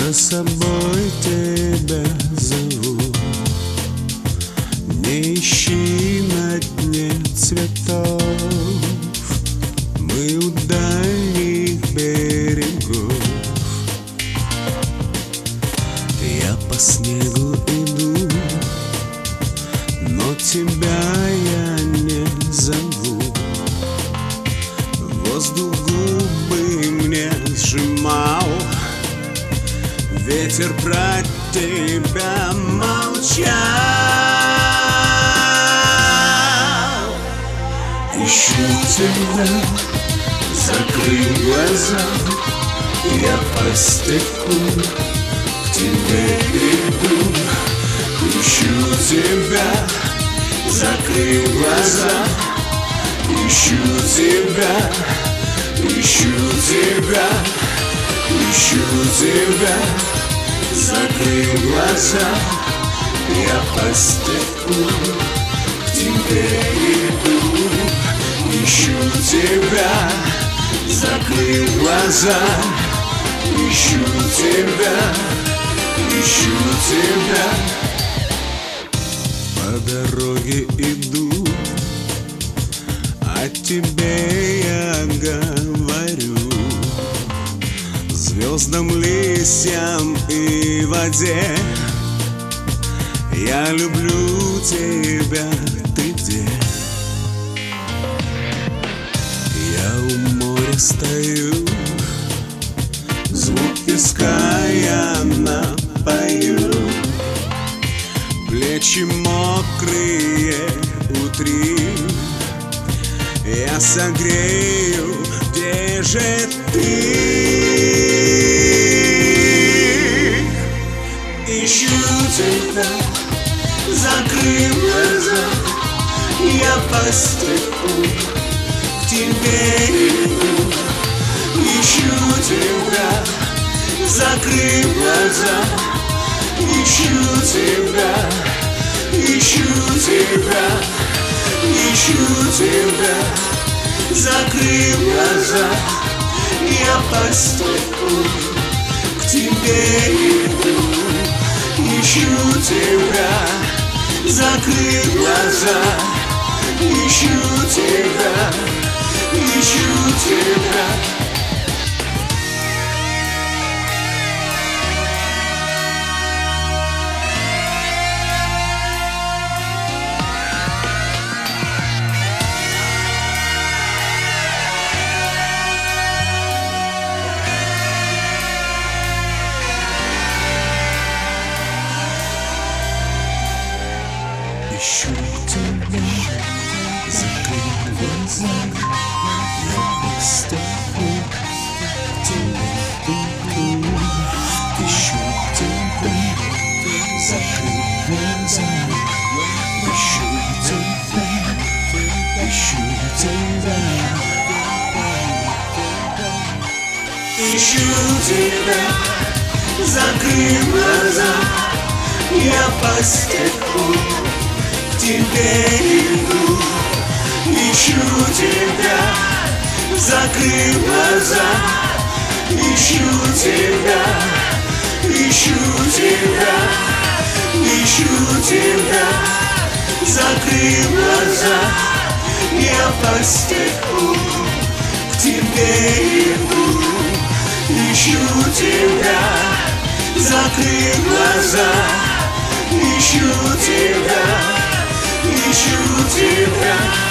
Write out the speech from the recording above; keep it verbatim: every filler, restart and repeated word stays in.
За собой тебя зову, не ищи на дне цветов. Мы у дальних берегов. Я по снегу иду, но тебя я не зову. Воздух губы мне сжимал, ветер про тебя молчал. Ищу тебя, закрой глаза, я по степу к тебе иду. Ищу тебя, закрой глаза, ищу тебя, ищу тебя, ищу тебя. Закрой глаза, я по степу к тебе иду. Ищу тебя, закрой глаза, ищу тебя, ищу тебя. По дороге иду, о тебе я говорю звездам, листьям и воде. Я люблю тебя, ты где? Я у моря стою, звук песка я напою. Плечи мокрые утри, я согрею, где же ты? Ищу тебя, закрой глаза, я по степу к тебе иду. Ищу тебя, закрой глаза, ищу тебя, ищу тебя, ищу тебя. Закрой глаза, я по степу к тебе иду. Ищу тебя, закрой глаза, ищу тебя, ищу тебя. Ищу тебя, закрой глаза, я по степу к тебе иду. Ищу тебя, закрой глаза, ищу тебя, ищу тебя. Ищу тебя, закрой глаза, я по степу к тебе иду. Ищу тебя, закрой глаза, ищу тебя, ищу тебя, ищу тебя. Закрой глаза, я по степу к тебе иду. Ищу тебя, закрой глаза, ищу тебя, ищу тебя.